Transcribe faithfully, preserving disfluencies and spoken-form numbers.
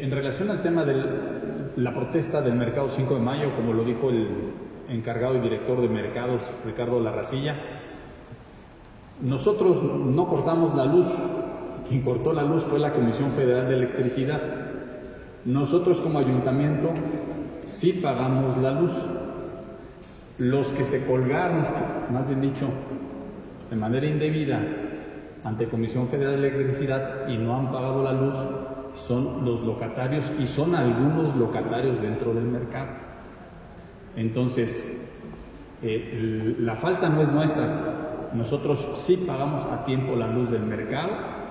en relación al tema de la protesta del mercado cinco de mayo, como lo dijo el encargado y director de mercados, Ricardo Larracilla, nosotros no cortamos la luz. Quien cortó la luz fue la Comisión Federal de Electricidad. Nosotros como ayuntamiento sí pagamos la luz. Los que se colgaron, más bien dicho, de manera indebida ante Comisión Federal de Electricidad y no han pagado la luz son los locatarios, y son algunos locatarios dentro del mercado. Entonces, eh, la falta no es nuestra. Nosotros sí pagamos a tiempo la luz del mercado